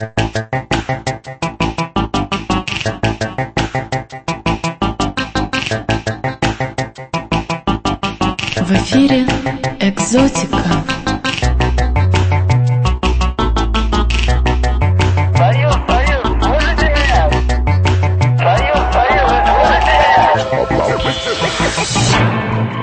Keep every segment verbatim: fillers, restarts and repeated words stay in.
В эфире «Экзотика». Союз, Союз, слышите меня? Союз, Союз, слышите меня?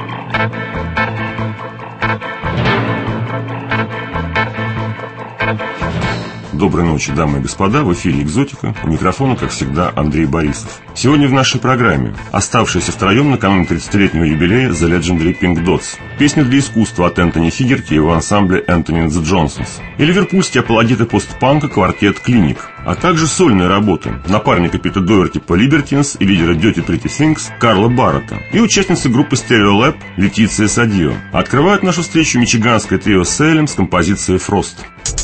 Доброй ночи, дамы и господа, в эфире «Экзотика», у микрофона, как всегда, Андрей Борисов. Сегодня в нашей программе оставшиеся втроем накануне тридцатилетнего юбилея The Legendary Pink Dots, песня для искусства от Энтони Фигерти и его ансамбля Anthony and the Johnsons, и ливерпульские апологеты постпанка квартет «Клиник», а также сольные работы напарника Пита Доерти по Libertines и лидера Dirty Pretty Things Карла Баррета, и участницы группы Stereolab Летиция Садио. Открывают нашу встречу мичиганское трио Salem с композицией «Frost».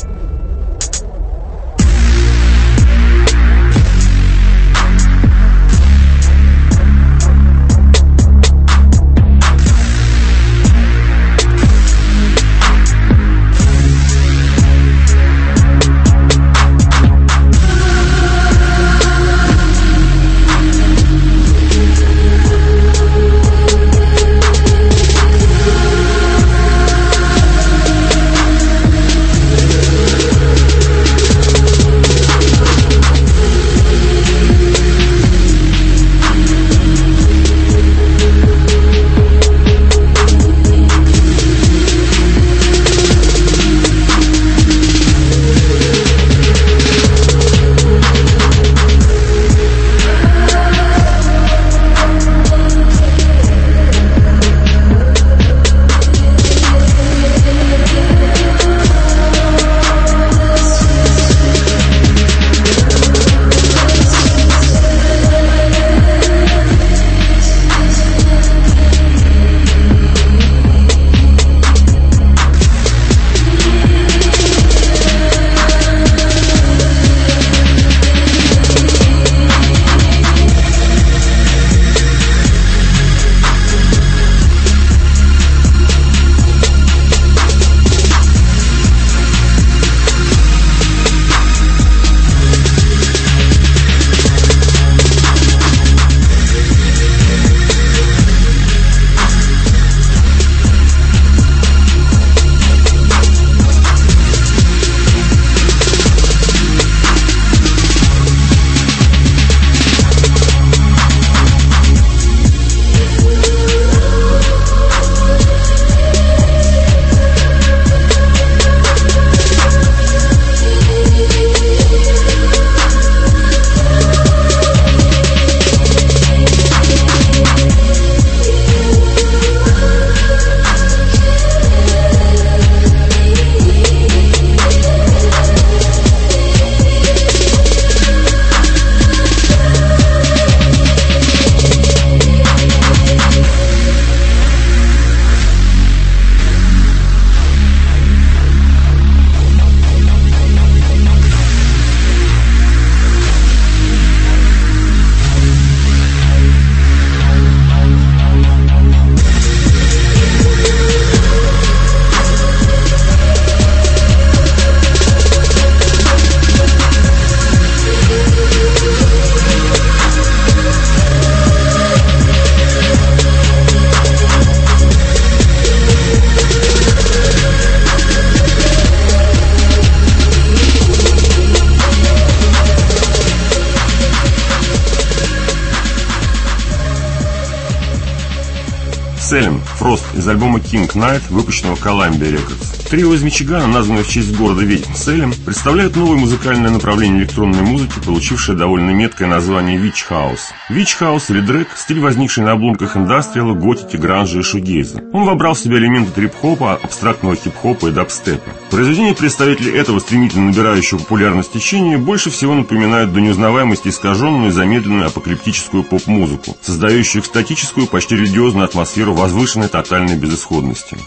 Salem, Frost из альбома King Knight, выпущенного Columbia Records. Трио из Мичигана, названное в честь города ведьм Salem, представляет новое музыкальное направление электронной музыки, получившее довольно меткое название Witch House. Witch House или дрэк – стиль, возникший на обломках индастриала, готики, гранжа и шугейза. Он вобрал в себя элементы трип-хопа, абстрактного хип-хопа и дабстепа. Произведения представителей этого стремительно набирающего популярность течения больше всего напоминают до неузнаваемости искаженную и замедленную апокалиптическую поп-музыку, создающую экстатическую, почти религиозную атмосферу возвышенной тотальной безысходности.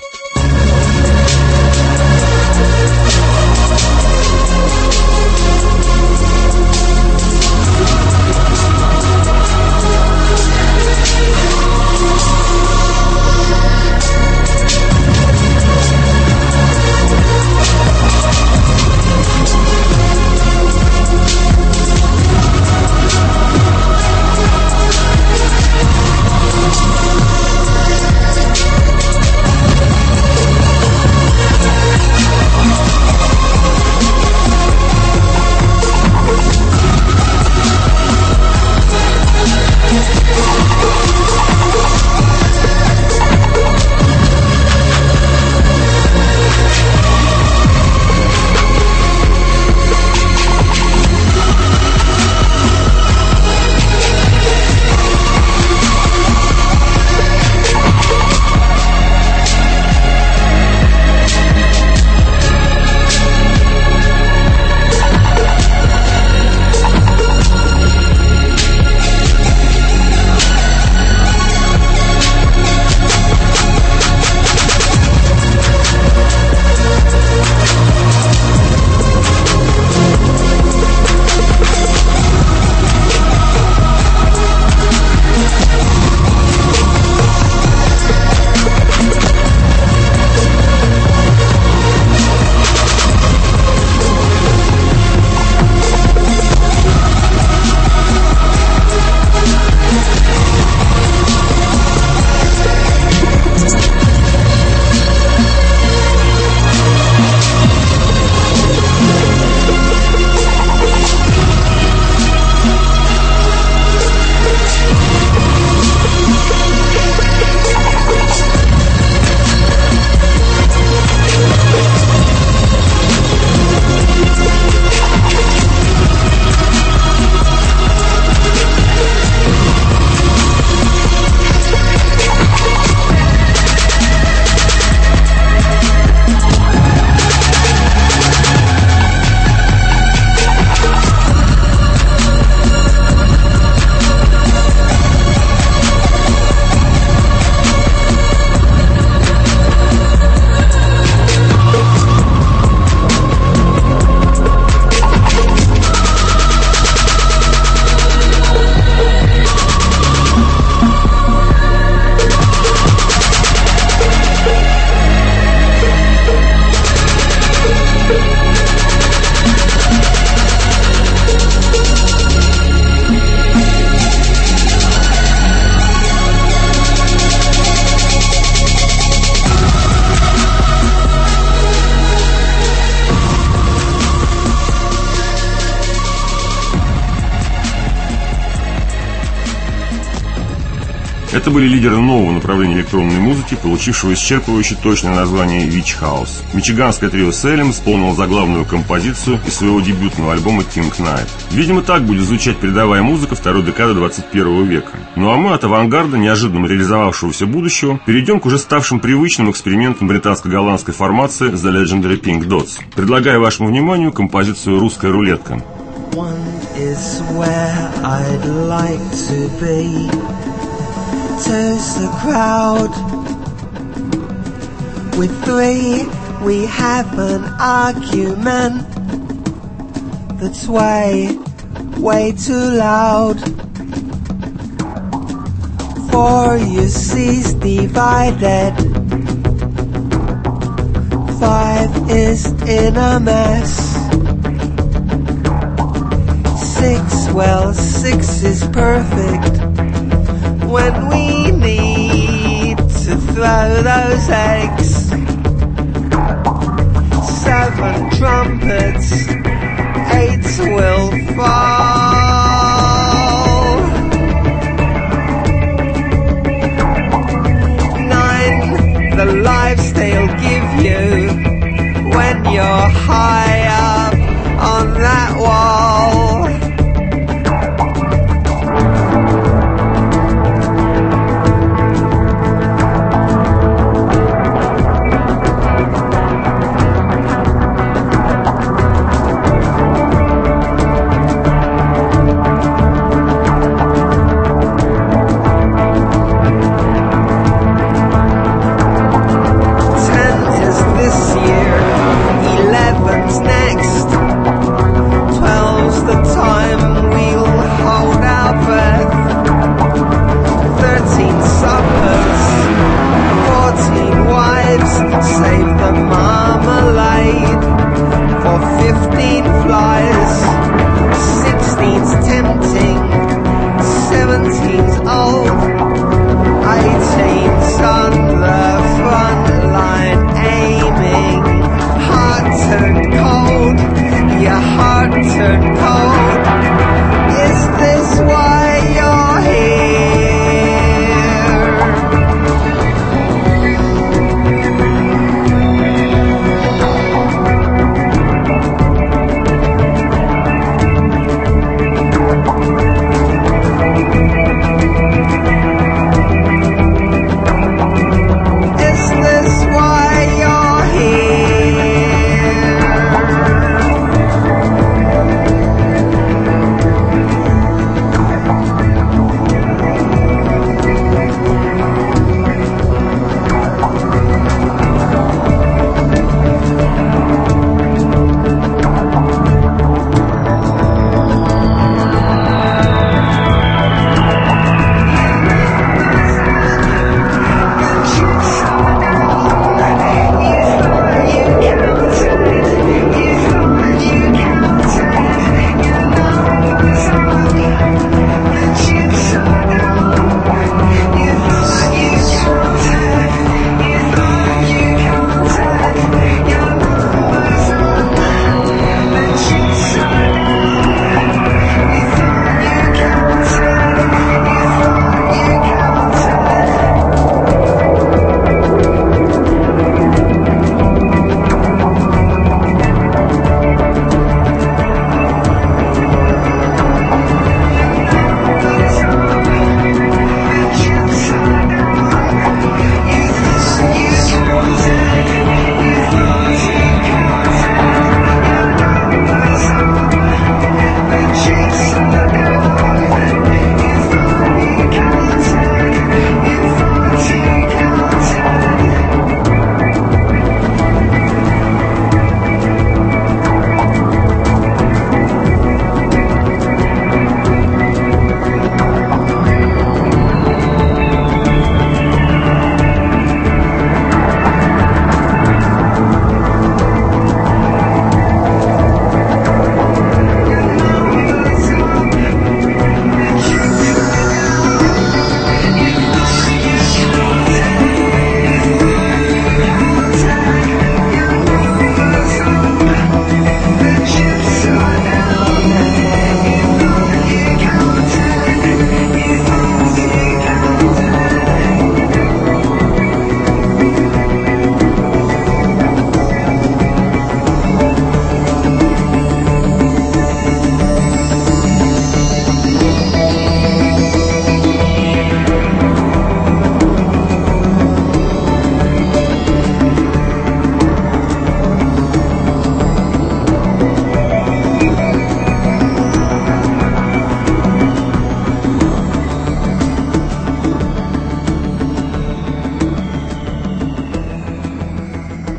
Это были лидеры нового направления электронной музыки, получившего исчерпывающе точное название Witch House. Мичиганское трио Salem исполнило заглавную композицию из своего дебютного альбома King Knight. Видимо, так будет звучать передовая музыка второй декады двадцать первого века. Ну а мы от авангарда, неожиданно реализовавшегося будущего, перейдем к уже ставшим привычным экспериментам британско-голландской формации The Legendary Pink Dots. Предлагаю вашему вниманию композицию «Русская рулетка». Is where I'd like to be. Two's the crowd. With three we have an argument that's way, way too loud. Four you see's divided. Five is in a mess. Six, well, six is perfect when we need to throw those eggs. Seven trumpets, eight will fall. Nine, the lives they'll give you when you're high up on that wall.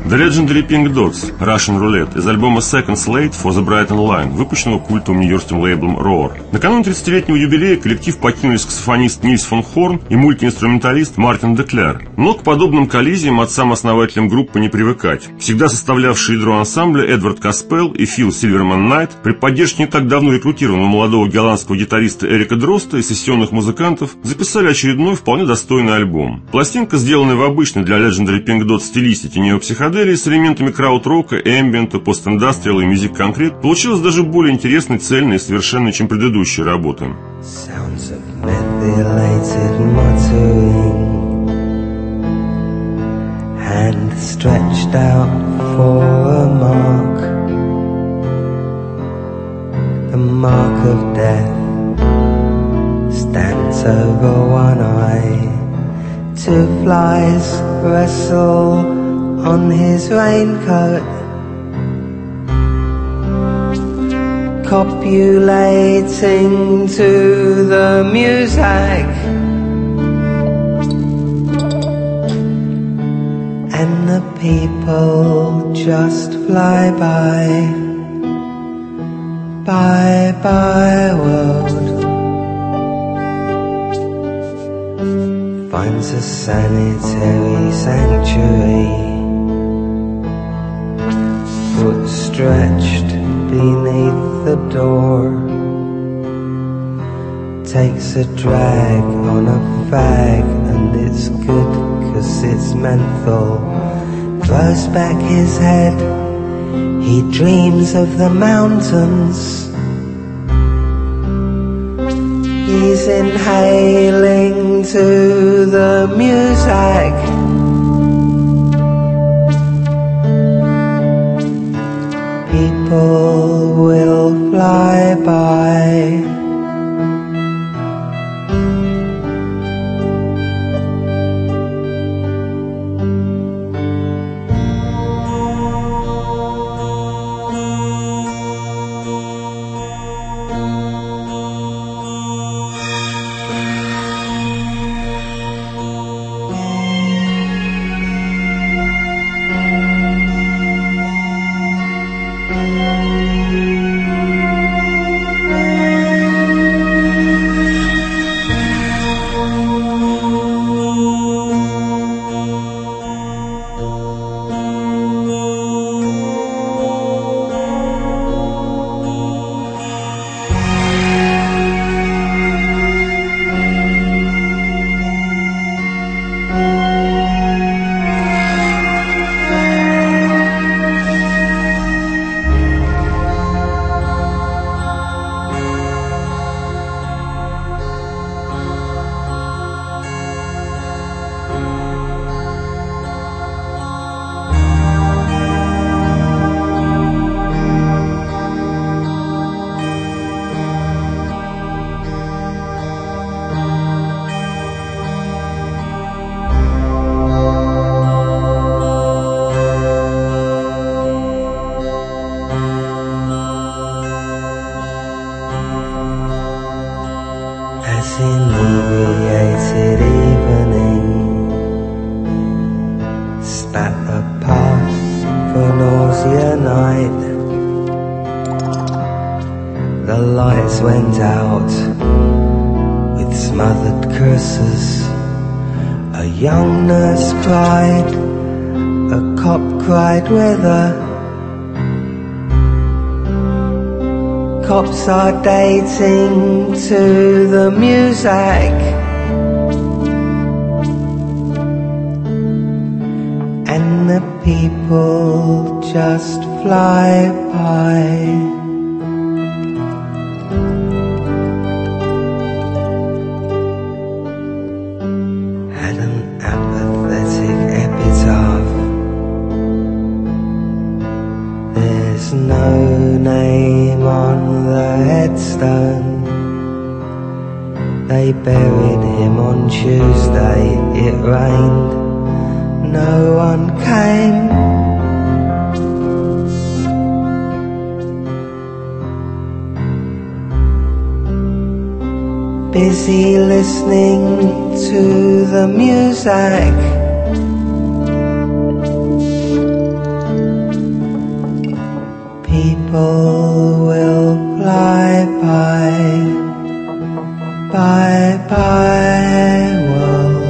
The Legendary Pink Dots, Russian Roulette, из альбома Second Slate for the Brighton Line, выпущенного культовым нью-йоркским лейблом Roar. Накануне тридцатилетнего юбилея коллектив покинули саксофонист Нильс фон Хорн и мультиинструменталист Мартин Деклер. Но к подобным коллизиям отцам-основателям группы не привыкать. Всегда составлявшие ядро ансамбля Эдвард Каспел и Фил Сильверман Найт при поддержке не так давно рекрутированного молодого голландского гитариста Эрика Дроста и сессионных музыкантов записали очередной вполне достойный альбом. Пластинка, сделанная в обычной для Legendary Pink Dots стилистике неопсиходелии с элементами крауд-рока, эмбиента, пост-индастриала и мюзик-конкрет, получилась даже более интересной, цельной и совершенной, чем предыдущие работы. Sounds of methylated muttering, hand stretched out for a mark, the mark of death stands over one eye. Two flies wrestle on his raincoat, copulating to the music, and the people just fly by. Bye bye world finds a sanitary sanctuary, foot stretched beneath the door, takes a drag on a fag, and it's good 'cause it's menthol. Throws back his head, he dreams of the mountains. He's inhaling to the music. People will fly by. Inebriated evening spat a path for nausea night. The lights went out with smothered curses. A young nurse cried, a cop cried with her. Cops are dating to the music, and the people just fly by. Had an apathetic epitaph. There's no name on the headstone. They buried him on Tuesday. It rained, no one came. Busy listening to the music, people will fly by. Bye bye world.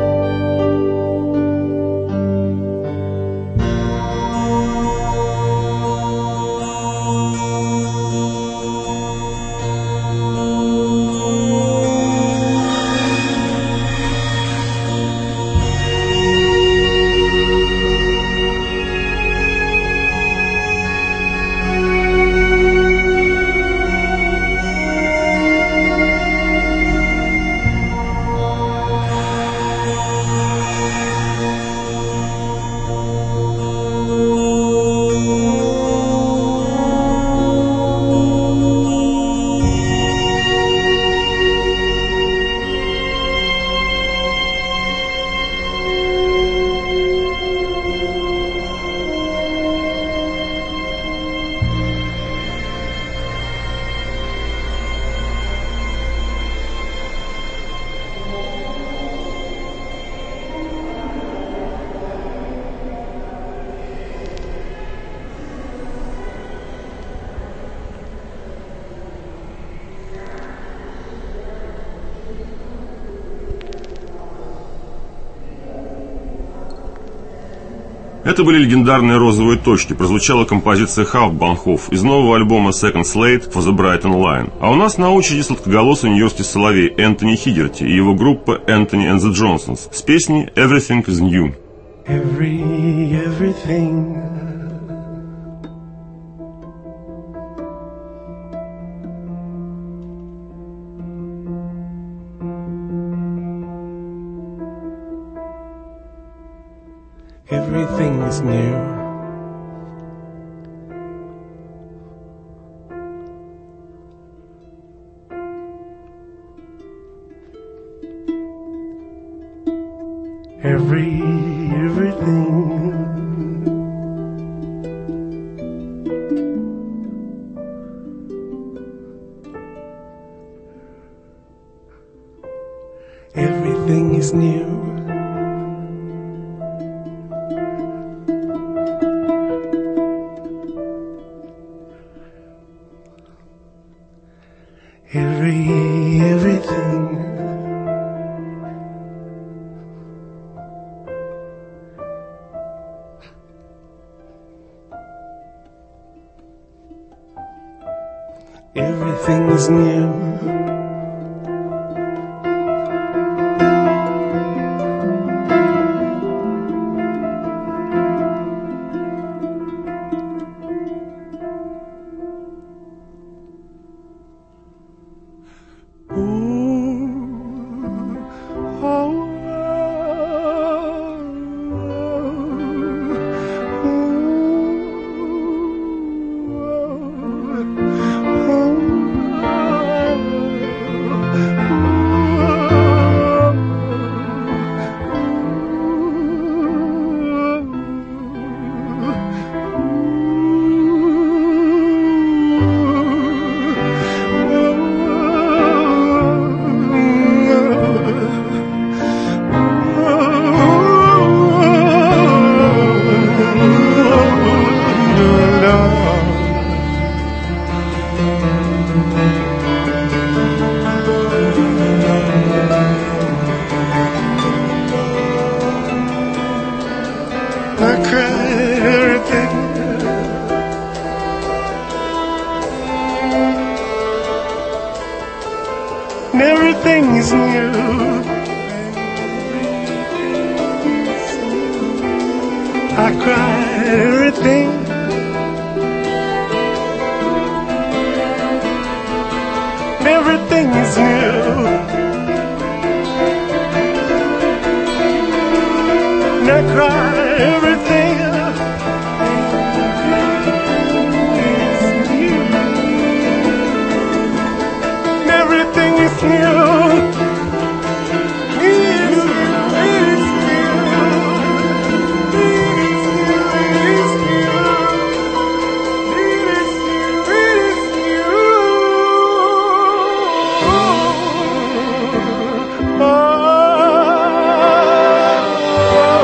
Это были легендарные розовые точки. Прозвучала композиция Half-Bahnhof из нового альбома Second Slate for the Brighton Line. А у нас на очереди сладкоголосый нью-йоркский соловей Энтони Хигерти и его группа Anthony and the Johnsons с песней Everything is New. Every, everything. Everything is new. Every, everything. Everything is new. Every, everything. Everything is new. Everything is new. I cried everything. Everything is new. And I cried everything. Everything is new.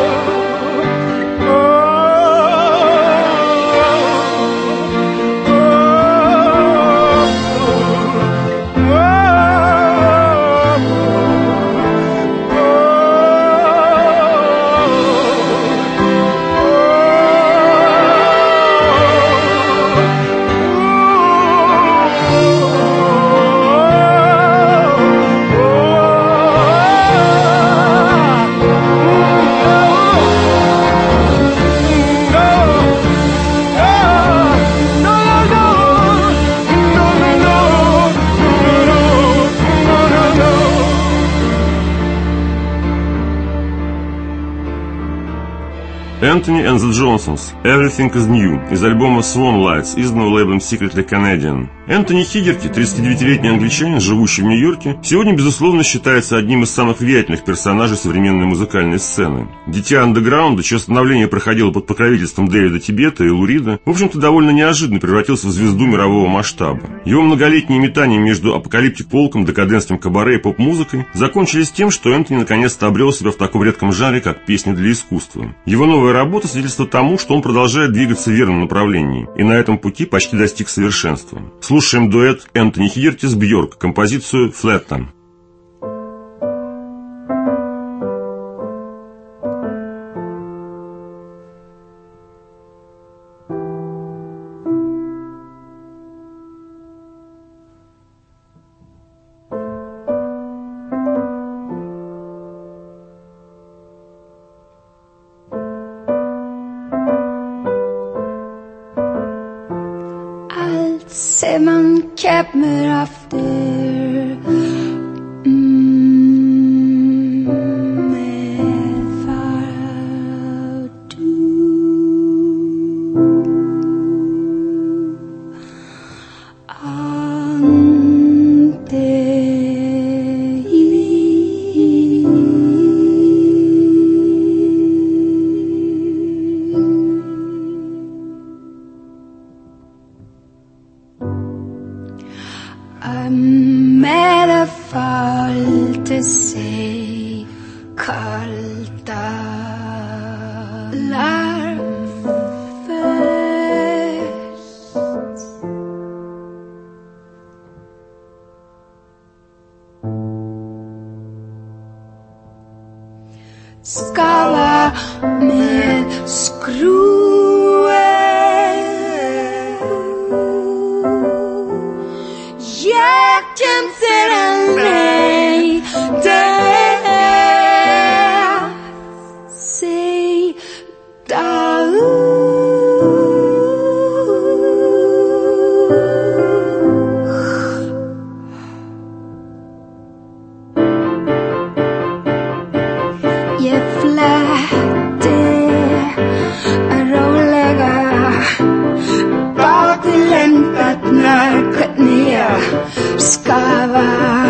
Oh Anthony and the Johnsons «Everything is New» из альбома Swan Lights, изданного лейблом Secretly Canadian. Энтони Хигерти, тридцатидевятилетний англичанин, живущий в Нью-Йорке, сегодня, безусловно, считается одним из самых влиятельных персонажей современной музыкальной сцены. Дитя андеграунда, чье становление проходило под покровительством Дэвида Тибета и Лу Рида, в общем-то, довольно неожиданно превратился в звезду мирового масштаба. Его многолетние метания между апокалиптик-полком, декадентским кабаре и поп-музыкой закончились тем, что Энтони наконец-то обрел себя в таком редком жанре, как песни для искусства. Его новая работа свидетельствует тому, что он продолжает двигаться в верном направлении, и на этом пути почти достиг совершенства. Слушаем дуэт Энтони Хигерти с Бьорк, композицию «Флэттон». Se man kommer after mm, med far du ante med det falte sig kalta larmfest skava med skruer jag känner mig där sig där jag flätte roliga baklämpat när ner skava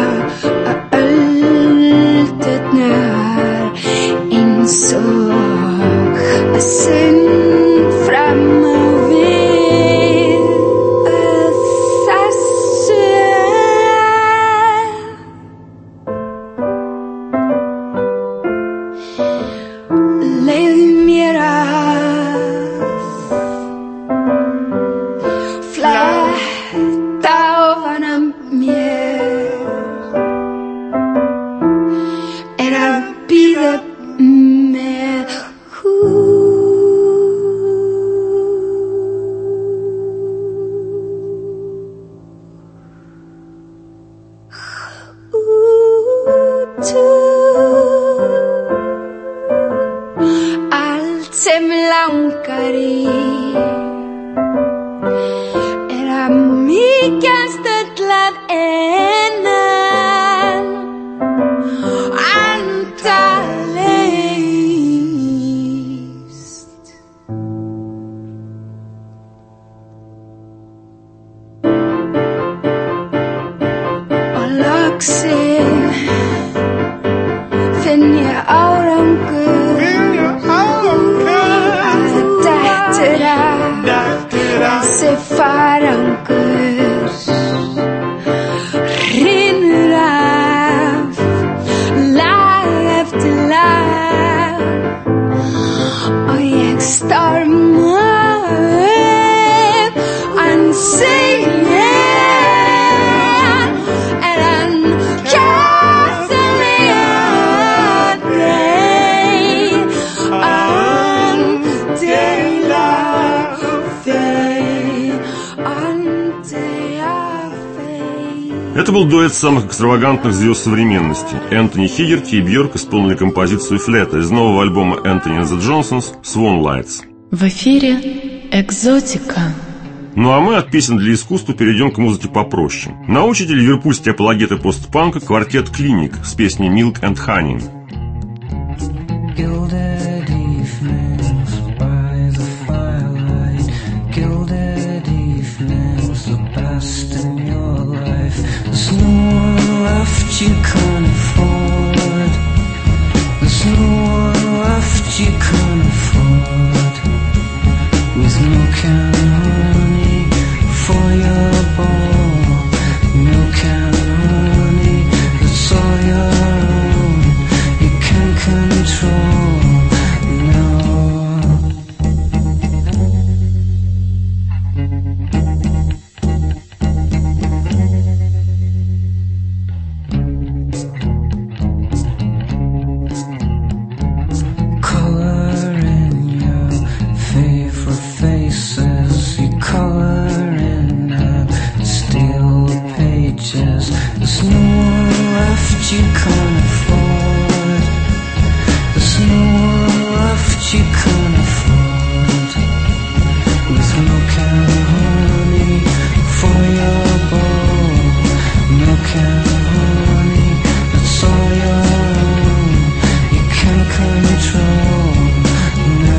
öltet när insåg synd framme vid Östasö lev mera flätta ovanam mer era bida med allt som lankar i era mycket stödlad änden antalist och laxen finn jag árangur að dættura þessi farangur rinnur af lag eftir lag og ég storma upp hann segir er hann kjærliga brei hann deila þau hann deila þau. Это был дуэт самых экстравагантных звезд современности. Энтони Хигерти и Бьорк исполнили композицию «Флэта» из нового альбома Anthony and the Johnsons «Swan Lights». В эфире «Экзотика». Ну а мы от песен для искусства перейдем к музыке попроще. Научите ливерпульские апологеты постпанка квартет «Клиник» с песней «Milk and Honey». Gilded evenings you can't afford. There's no one left you can't afford. With milk and honey for your bowl, milk and honey, that's all your own. You can't control, no. There's no one left you can't afford. There's no one left you can't afford. With milk and honey for your bowl, milk and honey, that's all your own. You can't control, no.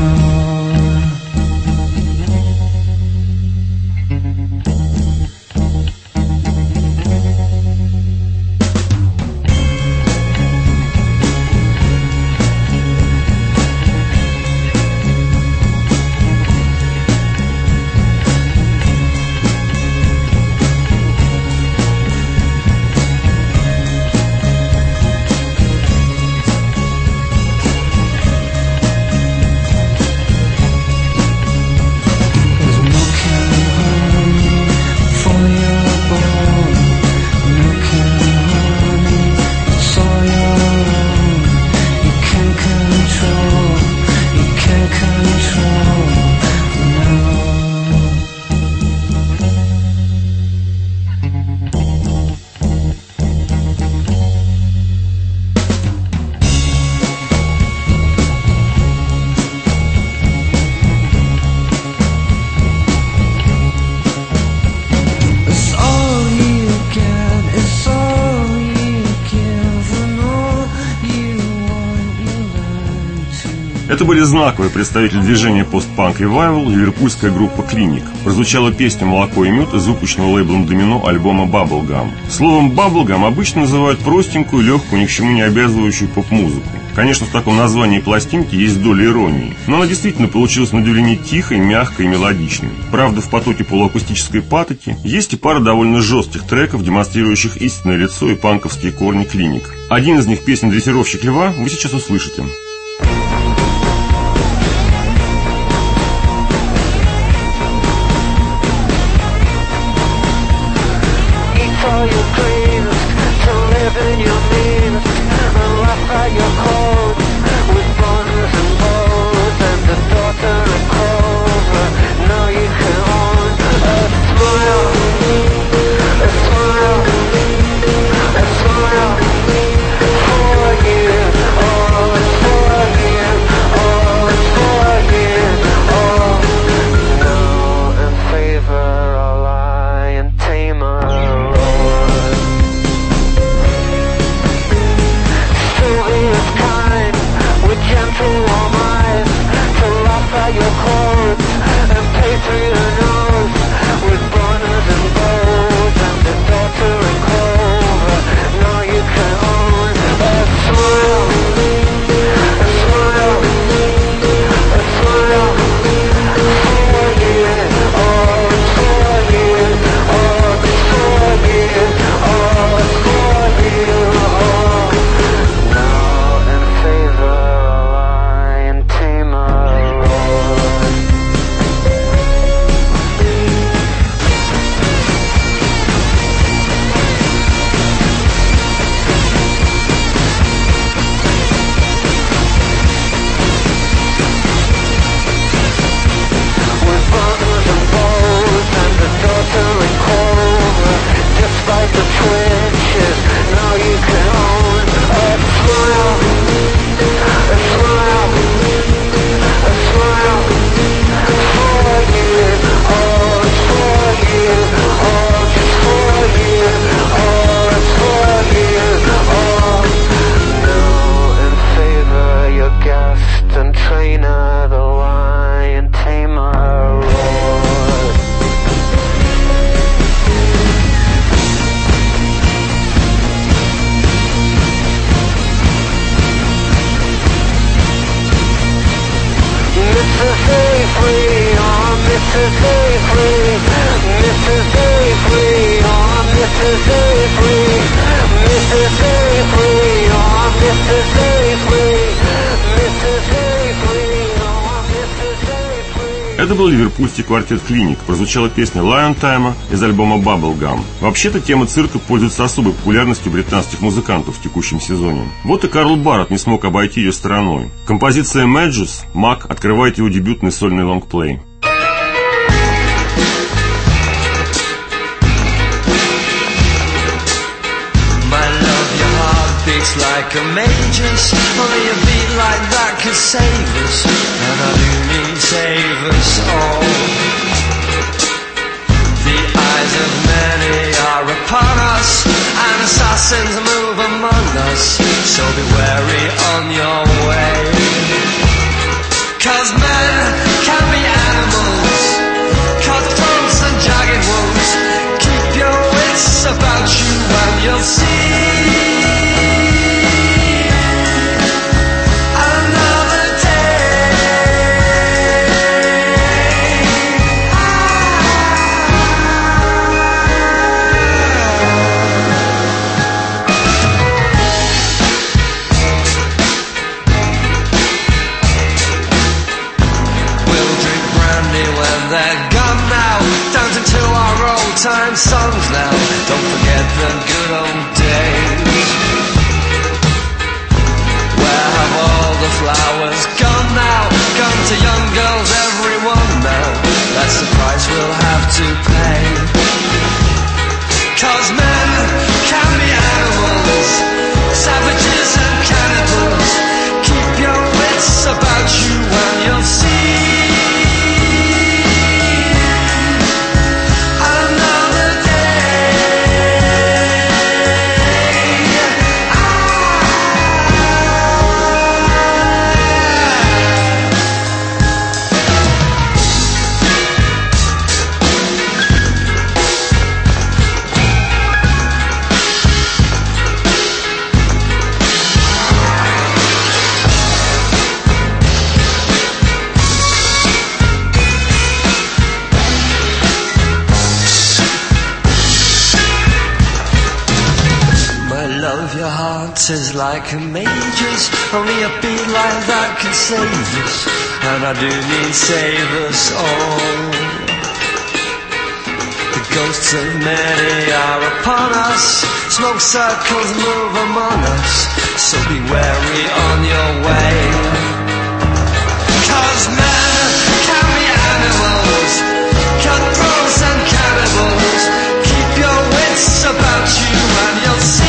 Это были знаковые представители движения постпанк ревайвал, ливерпульская группа Клиник. Прозвучала песня «Молоко и мед» из выпущенного лейблом Домино альбома Bubblegum. Словом Bubblegum обычно называют простенькую, легкую, ни к чему не обязывающую поп-музыку. Конечно, в таком названии пластинки есть доля иронии, но она действительно получилась на удивление тихой, мягкой и мелодичной. Правда, в потоке полуакустической патоки есть и пара довольно жестких треков, демонстрирующих истинное лицо и панковские корни Клиник. Один из них, песня «Дрессировщик льва», вы сейчас услышите. For you, oh, it's for Mississippi, on Mississippi, Mississippi, on Mississippi, Mississippi, on Mississippi. Это был ливерпульский квартет «Клиник». Прозвучала песня «Lion Time» из альбома «Bubblegum». Вообще-то тема цирка пользуется особой популярностью британских музыкантов в текущем сезоне. Вот и Карл Барретт не смог обойти ее стороной. Композиция «Mages» Мак открывает его дебютный сольный лонгплей. Like a mage's, only a beat like that could save us, and I do mean save us all. The eyes of many are upon us, and assassins move among us, so be wary on your way. Cause men can be animals, cutthroats and jagged wounds. Keep your wits about you and you'll see. Time songs now, don't forget the good old days. Where have all the flowers gone now? Gone to young girls, everyone now. That's the price we'll have to pay. Cause men can be animals, savages and cannibals. Keep your wits about you and you'll see. Is like a mage's, only a beat like that can save us, and I do mean save us all. The ghosts of many are upon us, smoke circles move among us, so be wary on your way. Cause men can be animals, cutthroats and cannibals. Keep your wits about you and you'll see.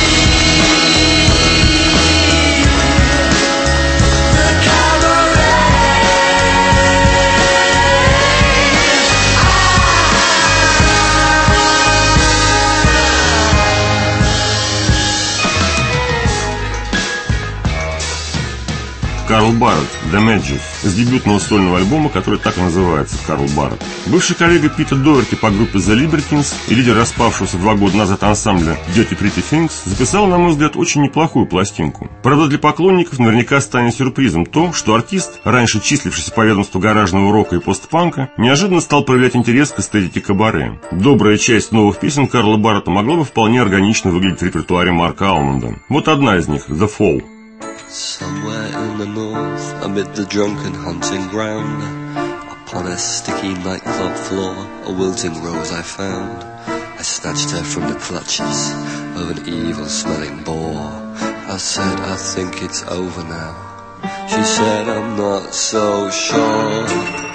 Карл Барретт, The Mages, с дебютного сольного альбома, который так и называется, Карл Барретт. Бывший коллега Пита Доерти по группе The Libertines и лидер распавшегося два года назад ансамбля Dirty Pretty Things записал, на мой взгляд, очень неплохую пластинку. Правда, для поклонников наверняка станет сюрпризом то, что артист, раньше числившийся по ведомству гаражного рока и постпанка, неожиданно стал проявлять интерес к эстетике кабаре. Добрая часть новых песен Карла Барретта могла бы вполне органично выглядеть в репертуаре Марка Алмонда. Вот одна из них, The Fall. Somewhere in the north, amid the drunken hunting ground, upon a sticky nightclub floor, a wilting rose I found. I snatched her from the clutches of an evil-smelling boar. I said, I think it's over now. She said, I'm not so sure.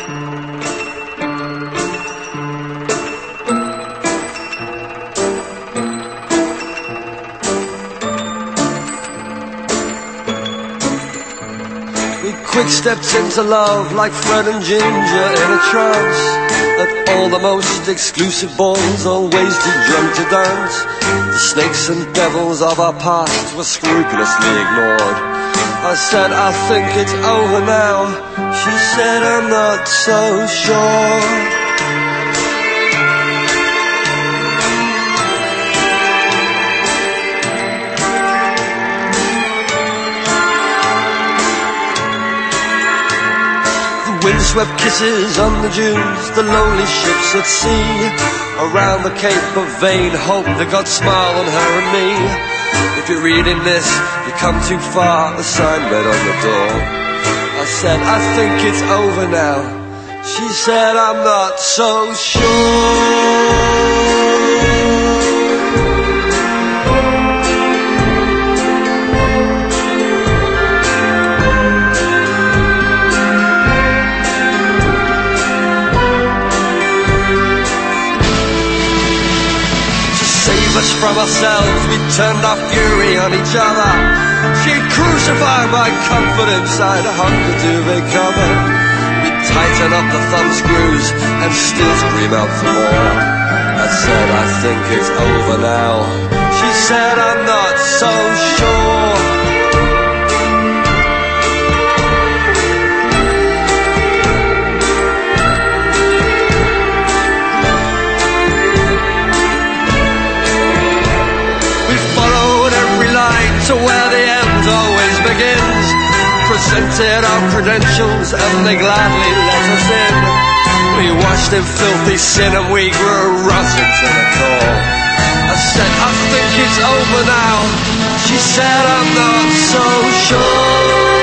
Quick stepped into love like Fred and Ginger in a trance. At all the most exclusive balls, always too drunk to dance. The snakes and devils of our past were scrupulously ignored. I said, I think it's over now. She said, I'm not so sure. Wind windswept kisses on the dunes, the lonely ships at sea. Around the Cape of Vain Hope, the God smile on her and me. If you're reading this, you come too far, the sign read on the door. I said, I think it's over now. She said, I'm not so sure. From ourselves, we turned our fury on each other. She'd crucify my confidence, I'd hung the duvet cover. We'd tighten up the thumb screws and still scream out for more. I said, I think it's over now. She said, I'm not so sure. To where the end always begins, presented our credentials and they gladly let us in. We washed in filthy sin and we grew rotten to the core. I said, I think it's over now. She said, I'm not so sure.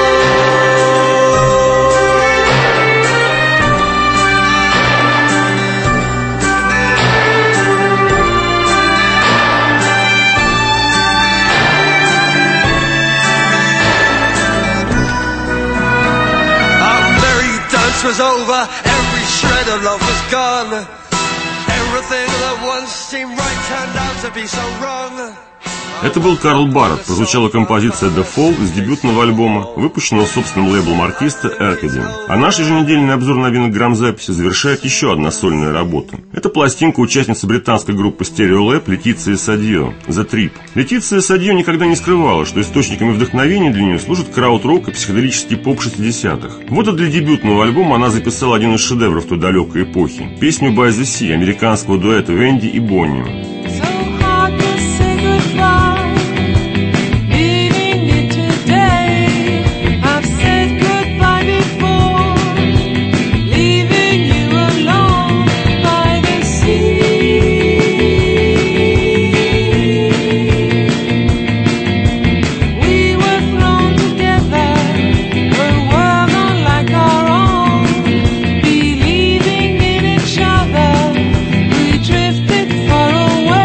Was over, every shred of love was gone. Everything that once seemed right turned out to be so wrong. Это был Карл Барретт. Прозвучала композиция «The Fall» из дебютного альбома, выпущенного собственным лейблом артиста «Arcadian». А наш еженедельный обзор новинок грамзаписи завершает еще одна сольная работа. Это пластинка участницы британской группы Stereolab Летиция Садьо «The Trip». Летиция Садьо никогда не скрывала, что источниками вдохновения для нее служат крауд-рок и психоделический поп шестидесятых. Вот и для дебютного альбома она записала один из шедевров той далекой эпохи – песню «By the Sea» американского дуэта Венди и Бонни. Drifted far away.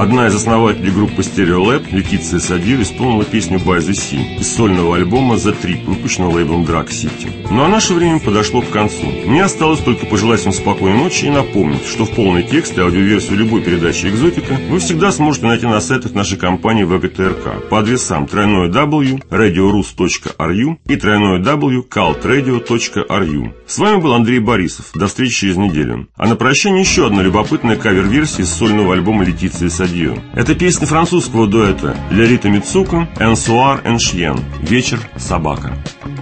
Одна из основателей группы Stereolab, Летиция Садир, исполнила песню By the Sea из сольного альбома The Trip, выпущенного лейблом Drag City. Ну а наше время подошло к концу. Мне осталось только пожелать вам спокойной ночи и напомнить, что в полный текст и аудиоверсию любой передачи «Экзотика» вы всегда сможете найти на сайтах нашей компании вэ гэ тэ эр ка по адресам дабл ю дабл ю дабл ю точка радиорус точка ар ю и дабл ю дабл ю дабл ю точка калт-радио точка ар ю. С вами был Андрей Борисов. До встречи через неделю. А на прощание еще одна любопытная кавер-версия из сольного альбома Летиции Садио. Это песня французского дуэта Лерита Мицуко «Un soir un chien» «Вечер, собака».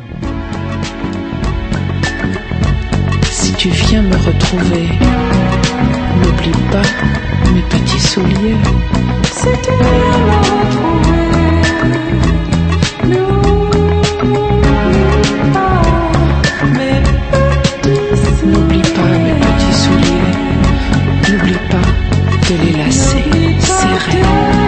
Si tu viens me retrouver, n'oublie pas mes petits souliers. Si tu viens me retrouver, n'oublie pas mes petits souliers. N'oublie pas de les lacer serrés.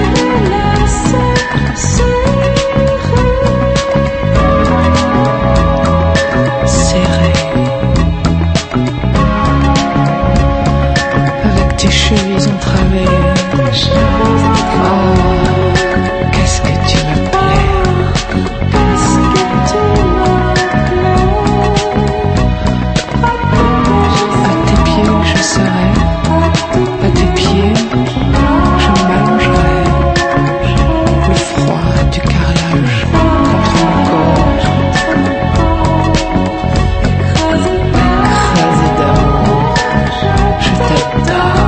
Chemise en travers. Oh, qu'est-ce que tu me plais. Qu'est-ce que tu me plais. À tes pieds je serai. À tes pieds je m'allongerai. Le froid du carrelage contre mon corps. Écrasé d'amour. Je t'adore.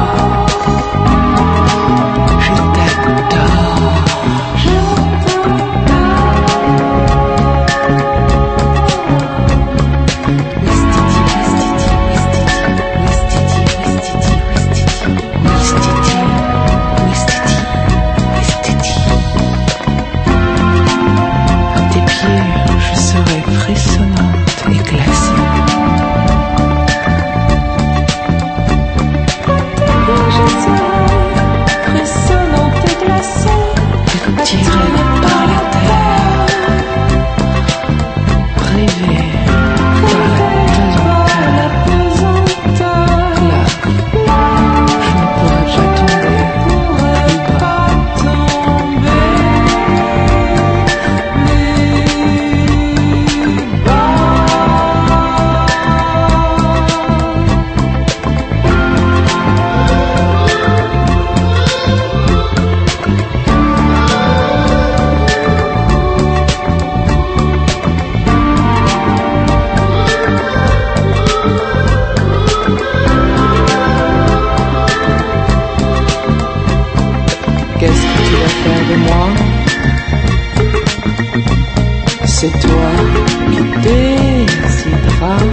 C'est toi qui décideras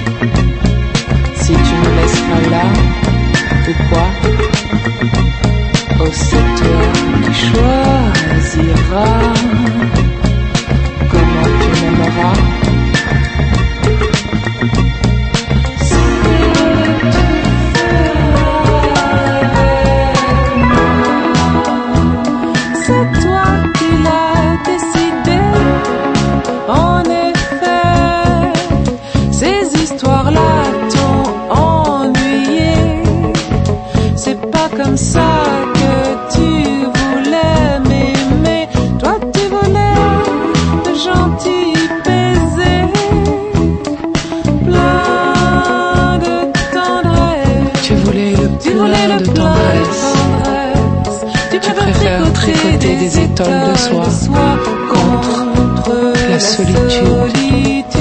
si tu me laisseras là ou quoi. Oh, c'est toi qui choisiras comment tu m'aimeras. c'est toi qui l'as décidé. En effet, ces histoires-là t'ont ennuyé. C'est pas comme ça que tu voulais m'aimer. Toi tu voulais de gentils baisers, plein de tendresse. Tu voulais le Tu voulais plein le de plein tendresse. de tendresse. Tu préfères tricoter des étoiles de soie contre la solitude.